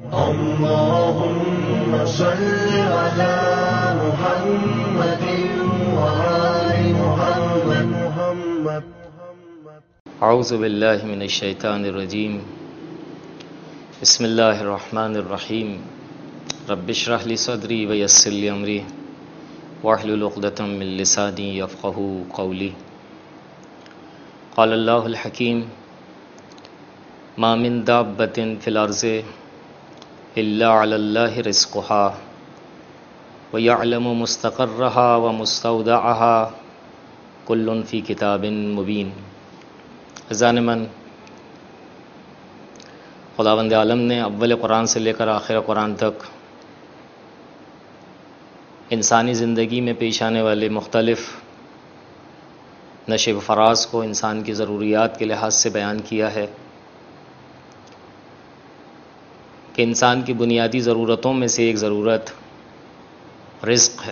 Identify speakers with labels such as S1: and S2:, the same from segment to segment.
S1: اللهم صل على محمد وآل محمد.
S2: اعوذ باللہ من الشیطان الرجیم. بسم اللہ الرحمن الرحیم. رب اشرح لی صدری ویسر لی امری واحلل عقدۃ من لسانی یفقہوا قولی. قال اللہ الحکیم. ما من دابۃ فی الارض الا علی اللہ رزقها ویعلم مستقرها ومستودعها کل فی کتاب مبین. عزیزان من، خداوند عالم نے اول قرآن سے لے کر آخر قرآن تک انسانی زندگی میں پیش آنے والے مختلف نشے و فراز کو انسان کی ضروریات کے لحاظ سے بیان کیا ہے کہ انسان کی بنیادی ضرورتوں میں سے ایک ضرورت رزق ہے،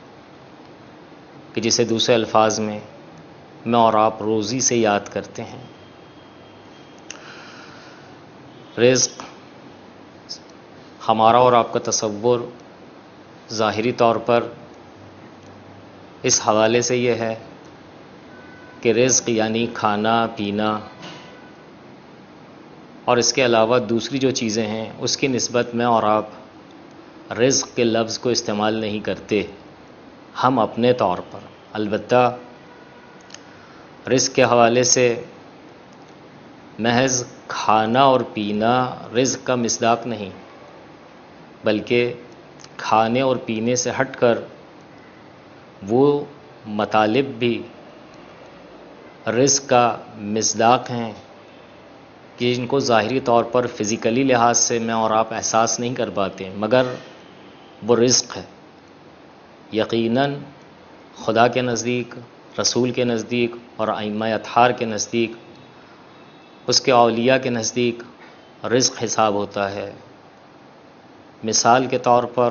S2: کہ جسے دوسرے الفاظ میں میں اور آپ روزی سے یاد کرتے ہیں. رزق ہمارا اور آپ کا تصور ظاہری طور پر اس حوالے سے یہ ہے کہ رزق یعنی کھانا پینا اور اس کے علاوہ دوسری جو چیزیں ہیں اس کی نسبت میں اور آپ رزق کے لفظ کو استعمال نہیں کرتے ہم اپنے طور پر. البتہ رزق کے حوالے سے محض کھانا اور پینا رزق کا مصداق نہیں، بلکہ کھانے اور پینے سے ہٹ کر وہ مطالب بھی رزق کا مصداق ہیں کہ ان کو ظاہری طور پر فزیکلی لحاظ سے میں اور آپ احساس نہیں کر پاتے، مگر وہ رزق ہے. یقیناً خدا کے نزدیک، رسول کے نزدیک اور ائمہ اطہار کے نزدیک، اس کے اولیاء کے نزدیک رزق حساب ہوتا ہے. مثال کے طور پر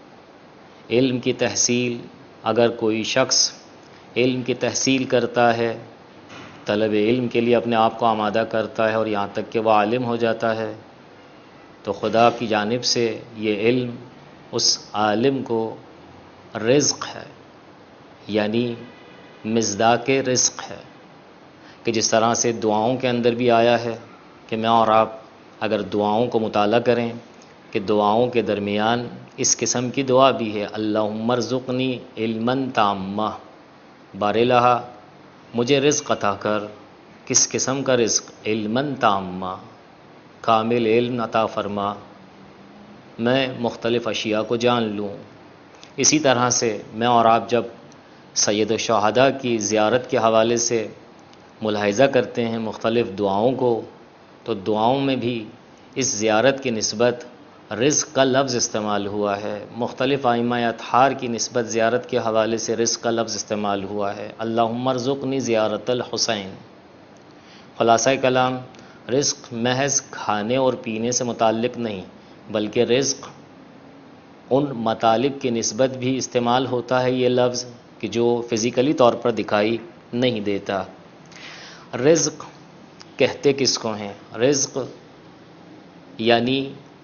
S2: علم کی تحصیل، اگر کوئی شخص علم کی تحصیل کرتا ہے، طلب علم کے لیے اپنے آپ کو آمادہ کرتا ہے اور یہاں تک کہ وہ عالم ہو جاتا ہے، تو خدا کی جانب سے یہ علم اس عالم کو رزق ہے، یعنی مصداق رزق ہے. کہ جس طرح سے دعاؤں کے اندر بھی آیا ہے کہ میں اور آپ اگر دعاؤں کو مطالعہ کریں کہ دعاؤں کے درمیان اس قسم کی دعا بھی ہے، اللہم ارزقنی علما تاما، بار الہ مجھے رزق عطا کر. کس قسم کا رزق؟ علما تاما، کامل علم عطا فرما، میں مختلف اشیاء کو جان لوں. اسی طرح سے میں اور آپ جب سید الشہداء کی زیارت کے حوالے سے ملاحظہ کرتے ہیں مختلف دعاؤں کو، تو دعاؤں میں بھی اس زیارت کی نسبت رزق کا لفظ استعمال ہوا ہے. مختلف ائمہ اطہار کی نسبت زیارت کے حوالے سے رزق کا لفظ استعمال ہوا ہے. اللہم ارزقنی زیارت الحسین. خلاصہ کلام، رزق محض کھانے اور پینے سے متعلق نہیں، بلکہ رزق ان مطالب کی نسبت بھی استعمال ہوتا ہے یہ لفظ کہ جو فزیکلی طور پر دکھائی نہیں دیتا. رزق کہتے کس کو ہیں؟ رزق یعنی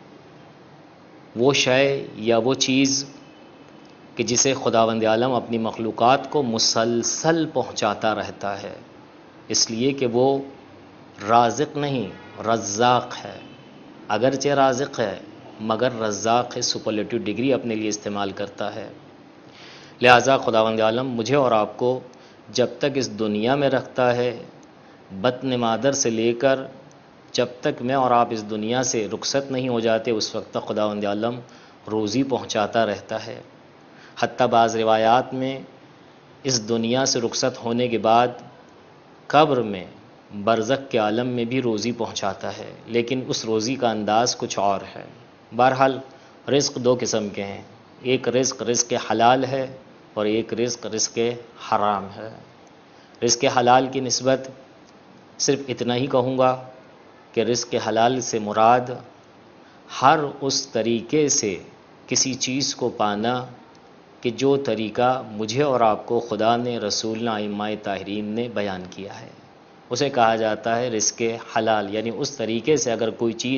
S2: وہ شے یا وہ چیز کہ جسے خداوند عالم اپنی مخلوقات کو مسلسل پہنچاتا رہتا ہے، اس لیے کہ وہ رازق نہیں رزاق ہے. اگرچہ رازق ہے مگر رزاق ہے، سپرلیٹو ڈگری اپنے لیے استعمال کرتا ہے. لہٰذا خداوند عالم مجھے اور آپ کو جب تک اس دنیا میں رکھتا ہے، بطن مادر سے لے کر جب تک میں اور آپ اس دنیا سے رخصت نہیں ہو جاتے، اس وقت تک خداوند عالم روزی پہنچاتا رہتا ہے. حتیٰ بعض روایات میں اس دنیا سے رخصت ہونے کے بعد قبر میں برزخ کے عالم میں بھی روزی پہنچاتا ہے، لیکن اس روزی کا انداز کچھ اور ہے. بہرحال رزق دو قسم کے ہیں، ایک رزق حلال ہے اور ایک رزق حرام ہے. رزق حلال کی نسبت صرف اتنا ہی کہوں گا کہ رزق حلال سے مراد ہر اس طریقے سے کسی چیز کو پانا کہ جو طریقہ مجھے اور آپ کو خدا نے، رسول نے، ائمہ طاہرین نے بیان کیا ہے، اسے کہا جاتا ہے رزق حلال. یعنی اس طریقے سے اگر کوئی چیز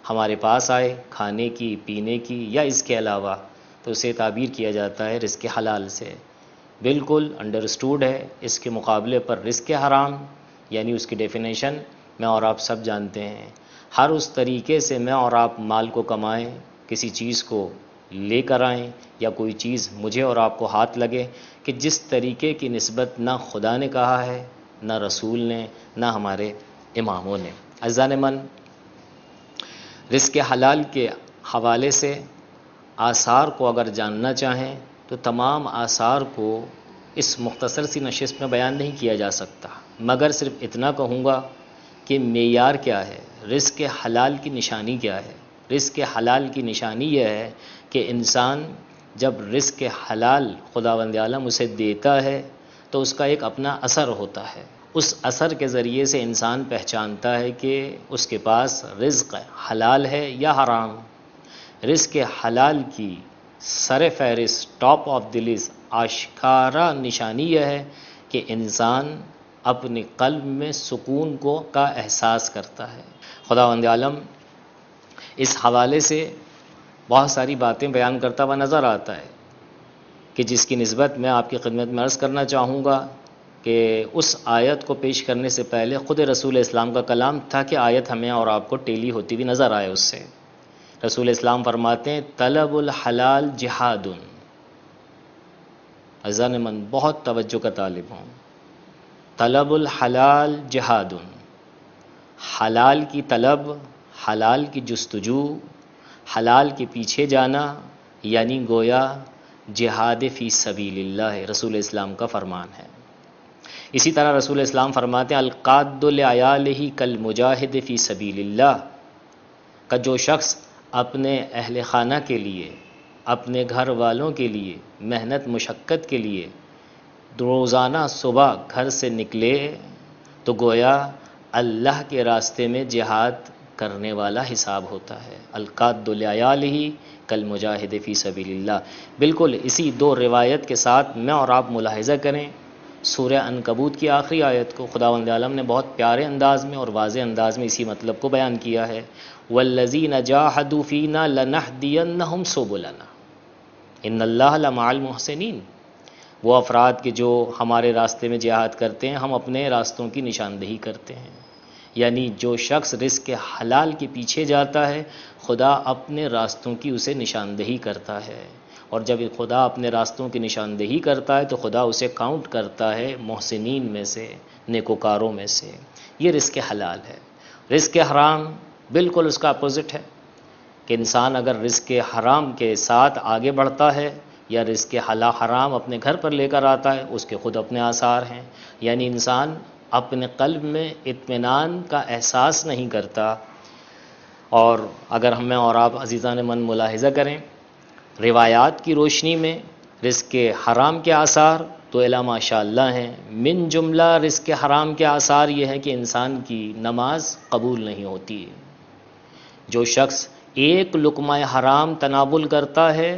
S2: ہمارے پاس آئے کھانے کی پینے کی یا اس کے علاوہ، تو اسے تعبیر کیا جاتا ہے رزق حلال سے. بالکل انڈرسٹوڈ ہے. اس کے مقابلے پر رزق حرام یعنی اس کی ڈیفینیشن میں اور آپ سب جانتے ہیں. ہر اس طریقے سے میں اور آپ مال کو کمائیں، کسی چیز کو لے کر آئیں یا کوئی چیز مجھے اور آپ کو ہاتھ لگے کہ جس طریقے کی نسبت نہ خدا نے کہا ہے، نہ رسول نے، نہ ہمارے اماموں نے. عزیزان من، رزق حلال کے حوالے سے آثار کو اگر جاننا چاہیں تو تمام آثار کو اس مختصر سی نشست میں بیان نہیں کیا جا سکتا، مگر صرف اتنا کہوں گا کہ معیار کیا ہے، رزق حلال کی نشانی کیا ہے. رزق حلال کی نشانی یہ ہے کہ انسان جب رزق حلال خداوند عالم اسے دیتا ہے تو اس کا ایک اپنا اثر ہوتا ہے. اس اثر کے ذریعے سے انسان پہچانتا ہے کہ اس کے پاس رزق حلال ہے یا حرام. رزق حلال کی سر فہرست ٹاپ آف دی لسٹ آشکارا نشانی یہ ہے کہ انسان اپنے قلب میں سکون کا احساس کرتا ہے. خداوند عالم اس حوالے سے بہت ساری باتیں بیان کرتا ہوا نظر آتا ہے کہ جس کی نسبت میں آپ کی خدمت میں عرض کرنا چاہوں گا کہ اس آیت کو پیش کرنے سے پہلے خود رسول اسلام کا کلام تھا کہ آیت ہمیں اور آپ کو ٹیلی ہوتی ہوئی نظر آئے. اس سے رسول اسلام فرماتے ہیں طلب الحلال جہاد. عزیزان من، بہت توجہ کا طالب ہوں. طلب الحلال جہاد، حلال کی طلب، حلال کی جستجو، حلال کے پیچھے جانا یعنی گویا جہاد فی سبیل اللہ رسول اسلام کا فرمان ہے. اسی طرح رسول اسلام فرماتے ہیں القاد لعیالہ کالمجاہد فی سبیل اللہ، کا جو شخص اپنے اہل خانہ کے لیے، اپنے گھر والوں کے لیے محنت مشقت کے لیے روزانہ صبح گھر سے نکلے تو گویا اللہ کے راستے میں جہاد کرنے والا حساب ہوتا ہے. القاد لعیالہ کالمجاہد فی سبیل اللہ. بالکل اسی دو روایت کے ساتھ میں اور آپ ملاحظہ کریں سورہ عنکبوت کی آخری آیت کو. خداوند عالم نے بہت پیارے انداز میں اور واضح انداز میں اسی مطلب کو بیان کیا ہے. والذین جاہدوا فینا لنہدینہم سبلنا ان اللہ لمع المحسنین. وہ افراد کے جو ہمارے راستے میں جہاد کرتے ہیں ہم اپنے راستوں کی نشاندہی کرتے ہیں. یعنی جو شخص رزق حلال کے پیچھے جاتا ہے خدا اپنے راستوں کی اسے نشاندہی کرتا ہے، اور جب خدا اپنے راستوں کی نشاندہی کرتا ہے تو خدا اسے کاؤنٹ کرتا ہے محسنین میں سے، نیکوکاروں میں سے. یہ رزق حلال ہے. رزق حرام بالکل اس کا اپوزٹ ہے کہ انسان اگر رزق حرام کے ساتھ آگے بڑھتا ہے یا رزق حرام اپنے گھر پر لے کر آتا ہے اس کے خود اپنے آثار ہیں. یعنی انسان اپنے قلب میں اطمینان کا احساس نہیں کرتا. اور اگر ہمیں اور آپ عزیزان من ملاحظہ کریں روایات کی روشنی میں رزق حرام کے آثار تو الا ماشاء اللہ ہیں. من جملہ رزق حرام کے آثار یہ ہے کہ انسان کی نماز قبول نہیں ہوتی. جو شخص ایک لقمہ حرام تناول کرتا ہے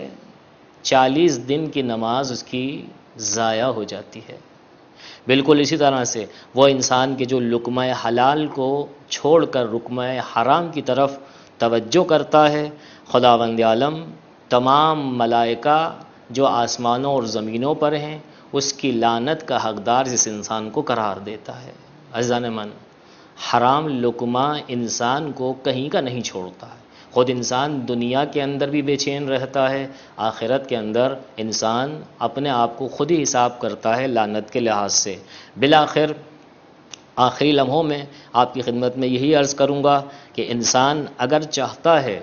S2: 40 دن کی نماز اس کی ضائع ہو جاتی ہے. بالکل اسی طرح سے وہ انسان کے جو لقمہ حلال کو چھوڑ کر لقمہ حرام کی طرف توجہ کرتا ہے خداوند عالم تمام ملائکہ جو آسمانوں اور زمینوں پر ہیں اس کی لعنت کا حقدار اس انسان کو قرار دیتا ہے. عزیزان من، حرام لقمہ انسان کو کہیں کا نہیں چھوڑتا ہے. خود انسان دنیا کے اندر بھی بے چین رہتا ہے، آخرت کے اندر انسان اپنے آپ کو خود ہی حساب کرتا ہے لعنت کے لحاظ سے. بالآخر آخری لمحوں میں آپ کی خدمت میں یہی عرض کروں گا کہ انسان اگر چاہتا ہے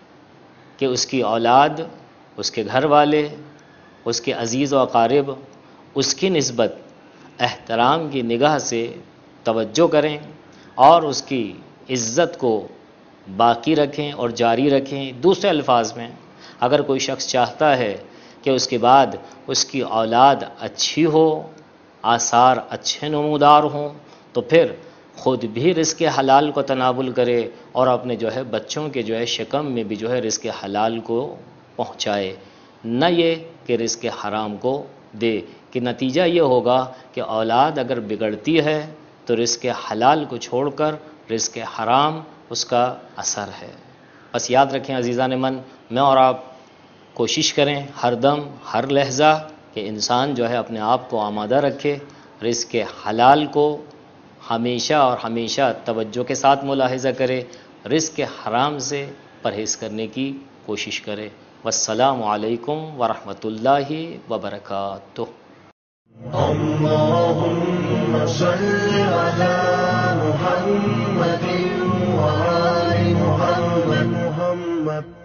S2: کہ اس کی اولاد، اس کے گھر والے، اس کے عزیز و اقارب اس کی نسبت احترام کی نگاہ سے توجہ کریں اور اس کی عزت کو باقی رکھیں اور جاری رکھیں. دوسرے الفاظ میں اگر کوئی شخص چاہتا ہے کہ اس کے بعد اس کی اولاد اچھی ہو، آثار اچھے نمودار ہوں، تو پھر خود بھی رزق حلال کو تناول کرے اور اپنے بچوں کے شکم میں بھی رزق حلال کو پہنچائے. نہ یہ کہ رزق حرام کو دے، کہ نتیجہ یہ ہوگا کہ اولاد اگر بگڑتی ہے تو رزق حلال کو چھوڑ کر رزق حرام اس کا اثر ہے. بس یاد رکھیں عزیزان من، میں اور آپ کوشش کریں ہر دم ہر لحظہ کہ انسان جو ہے اپنے آپ کو آمادہ رکھے، رزق حلال کو ہمیشہ اور ہمیشہ توجہ کے ساتھ ملاحظہ کرے، رزق حرام سے پرہیز کرنے کی کوشش کرے۔ والسلام علیکم ورحمۃ اللہ وبرکاتہ۔
S1: اللهم صل على محمد وآل محمد